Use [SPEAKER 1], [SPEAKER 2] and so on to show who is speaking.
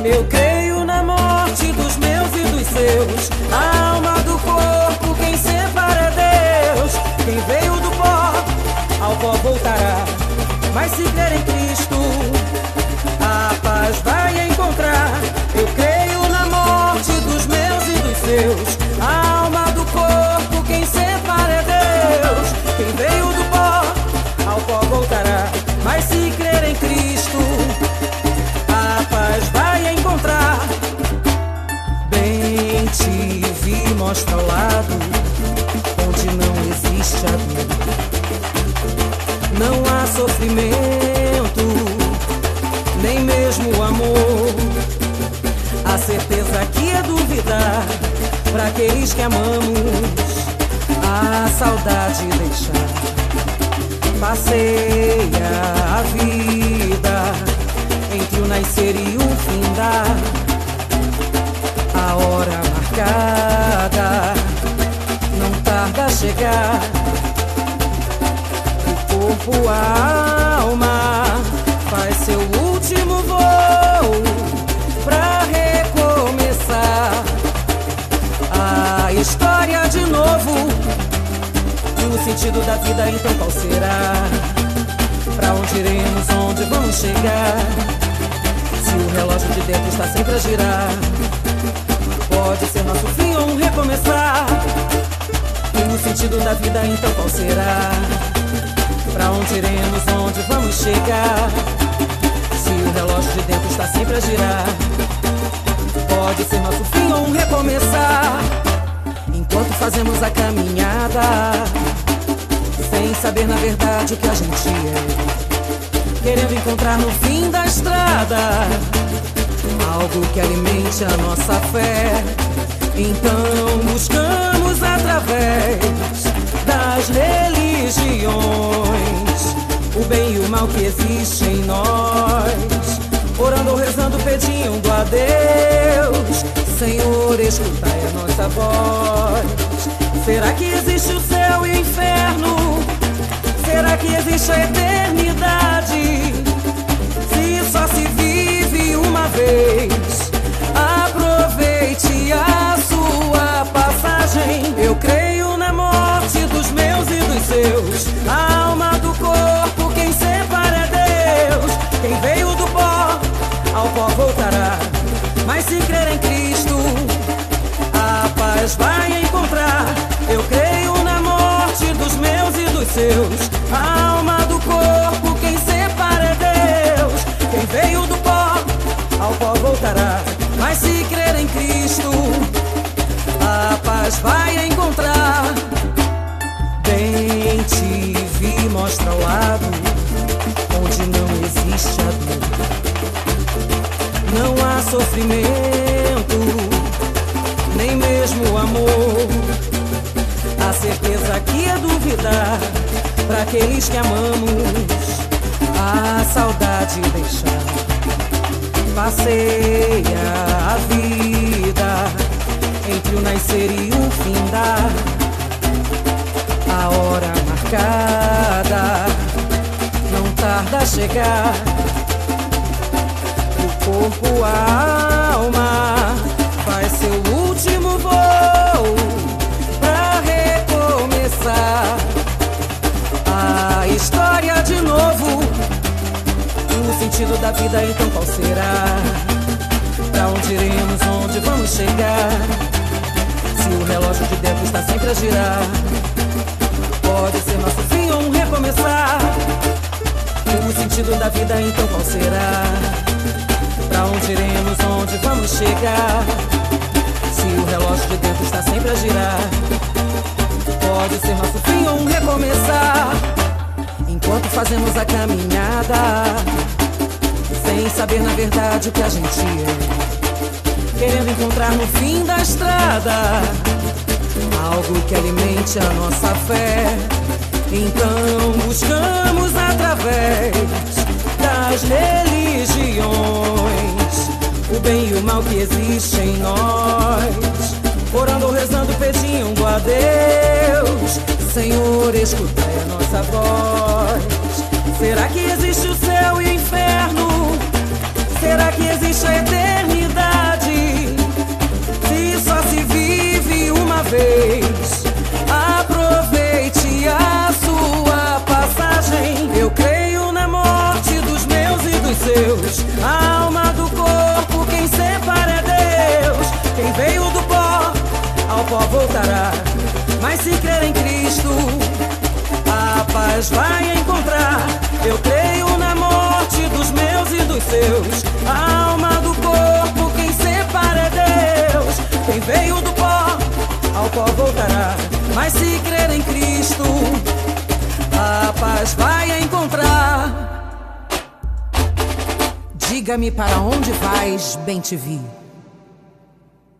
[SPEAKER 1] Eu creio na morte dos meus e dos seus, a alma do corpo, quem separa é Deus. Quem veio do pó, ao pó voltará, mas se crer em Cristo, a paz vai encontrar. Eu creio na morte dos meus e dos seus, a alma do corpo, quem separa é Deus. Quem veio do pó, ao pó voltará, mas se crer em Cristo, a paz vai encontrar. Bem te vi, mostra ao lado onde não existe a dor, não há sofrimento, nem mesmo amor. A certeza que é duvidar, para aqueles que amamos, a saudade deixar. Passeia a vida entre o nascer e o findar, a hora marcada não tarda a chegar. O corpo, a alma faz seu último voo pra recomeçar a história de novo. E o sentido da vida então qual será? Pra onde iremos, onde vamos chegar? Se o relógio de dentro está sempre a girar, pode ser nosso fim ou um recomeçar. E o sentido da vida então qual será? Pra onde iremos, onde vamos chegar? Se o relógio de dentro está sempre a girar, pode ser nosso fim ou um recomeçar. Enquanto fazemos a caminhada, sem saber na verdade o que a gente é, querendo encontrar no fim da estrada algo que alimente a nossa fé. Então buscamos através das religiões o bem e o mal que existe em nós, orando ou rezando, pedindo a Deus: Senhor, escutai a nossa voz. Será que existe o céu e o inferno? Será que existe a eternidade? Se só se vive uma vez, aproveite a sua passagem. Eu creio na morte dos meus e dos seus, a alma do corpo, quem separa é Deus. Quem veio do pó, ao pó voltará, mas se crer em Cristo, a paz vai encontrar. Eu creio na morte dos meus e dos seus, a alma do corpo, quem separa é Deus. Quem veio do pó, ao pó voltará, mas se crer em Cristo, a paz vai encontrar. Bem te vi, mostra ao lado onde não existe a dor, não há sofrimento, nem mesmo amor. A certeza que é duvidar, para aqueles que amamos, a saudade deixar. Passeia a vida entre o nascer e o findar, a hora marcada não tarda a chegar. O corpo, a alma faz seu último voo pra recomeçar a história de novo. O sentido da vida então qual será? Pra onde iremos, onde vamos chegar? Se o relógio de dentro está sempre a girar, pode ser nosso fim ou um recomeçar. O sentido da vida então qual será? Pra onde iremos, onde vamos chegar? Se o relógio de dentro está sempre a girar, pode ser nosso fim ou um recomeçar. Enquanto fazemos a caminhada, sem saber na verdade o que a gente é, querendo encontrar no fim da estrada algo que alimente a nossa fé. Então buscamos através das religiões o bem e o mal que existe em nós, orando ou rezando, pedindo a Deus: Senhor, escutai a nossa voz. Será que existe o céu e o inferno? Será que existe a eternidade? voltará. Mas se crer em Cristo, a paz vai encontrar. Eu creio na morte dos meus e dos seus. A alma do corpo, quem separa é Deus. Quem veio do pó, ao pó voltará. Mas se crer em Cristo, a paz vai encontrar. Diga-me para onde vais, bem te vi.